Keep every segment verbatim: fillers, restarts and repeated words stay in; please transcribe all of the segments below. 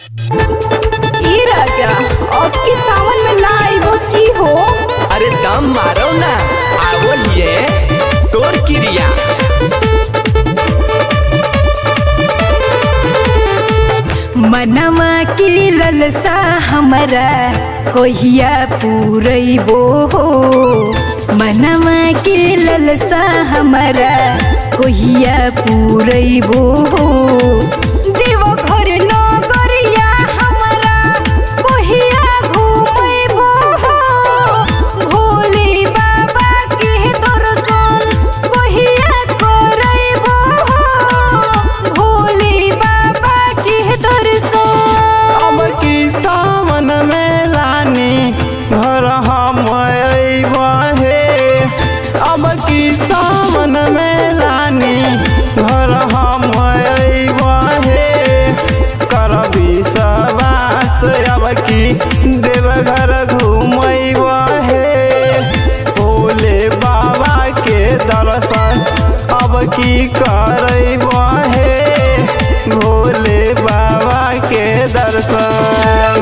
ई राजा अब की सावन में ना आइबो की हो। अरे दम मारो ना, आवो लिए तोर क्रिया। मनवा की ललसा हमारा कोहिया पूरइबो हो। मनवा की ललसा हमारा कोहिया पूरइबो हो। देवो घर नगरिया हमारा कोहिया घूमइबो हो। भोले बाबा के दर्शन कोहिया करइबो हो। भोले बाबा के दर्शन अब की सावन में रानी घर हम अइबा हे। अब की सावन में रानी घर हम अइबा हे। करबी सवास अब की देवघर घूमइबा हे। भोले बाबा के दर्शन अब की करइबा हे। भोले बाबा के दर्शन।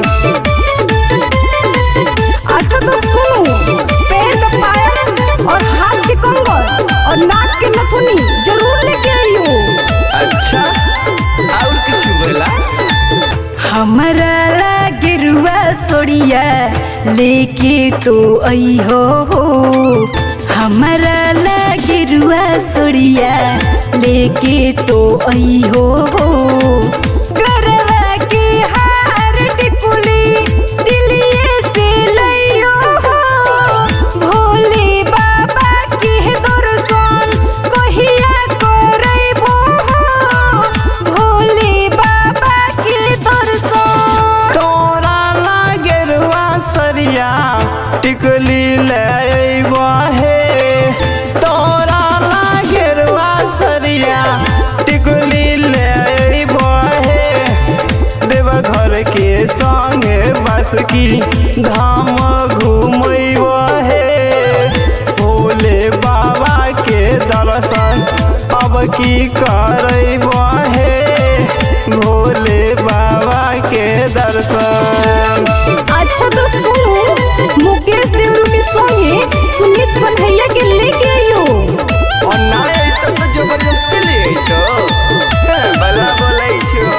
अच्छा तो सुनो, पैर का पायल और हाथ के कंगन और नाक के नथुनी जरूर लेके आइयो। अच्छा और कुछ बोला? हमारा ला गिरुआ सोड़िया लेके तो आई हो हो। हमारा ला गिरुआ सोड़िया लेके तो आई हो हो। गरवा के हार टिकुली दिलिये से लइयो हो। भोले बाबा के दर्शन कहिया करइबो हो। भोले बाबा के दर्शन तोरा लागे रुआ सरिया टिकली ले अइबा हे। तोरा लागे रुआ सरिया टिकली ले अइबा हे। देवघर के संगे बस की धाम घूमइबा हे। भोले बाबा के दर्शन अब की करइबा हे। भोले बाबा के दर्शन। अच्छा तो सुनो, मुकेश देवरू के संगे सुमित कन्हैया के लेके आइयो। और ना आई तब तो जबरदस्ती ले आई तो हैं, भला बोलाई छो।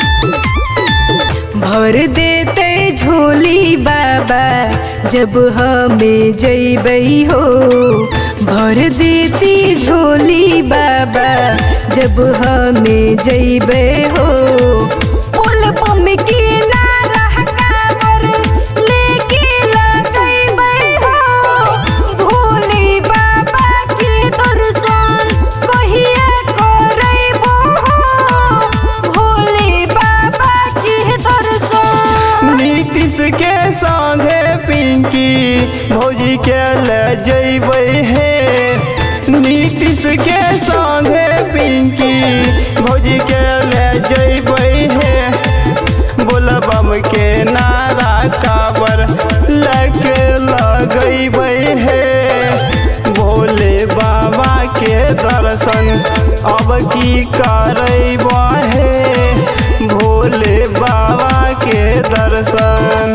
भर देते झोली बाबा जब हमें जइबई हो। भर देती झोली बाबा जब हमें जइबे हो। पुल पम की नारा काबर लेके लगइबे हो। भोले बाबा के दर्शन कहिया करइबो हो। भोले बाबा के दर्शन नीतीश के संगे पिंकी भौजी के ले जइबे हे। नीतीश के संगे पिंकी भौजी के ले जइबे हे। बोलबम के नारा काबर लेके लगइबे हे। भोले बाबा के दर्शन अब की करइबा हे। भोले बाबा के दर्शन।